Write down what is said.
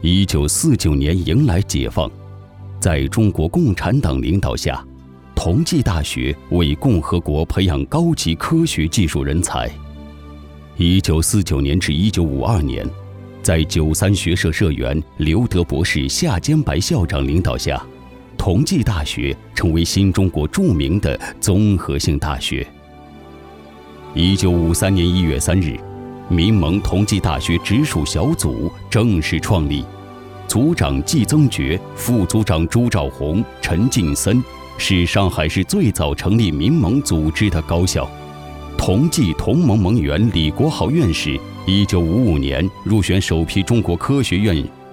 1949年迎来解放，在中国共产党领导下，同济大学为共和国培养高级科学技术人才。1949年至1952年，在93学社社员刘德博士、夏坚白校长领导下，同济大学成为新中国著名的综合性大学。1953年1月3日，民盟同济大学直属小组正式创立，组长季增觉、副组长朱兆宏、陈进森是上海市最早成立民盟组织的高校。同济同盟盟员李国豪院士1955年入选首批中国科学院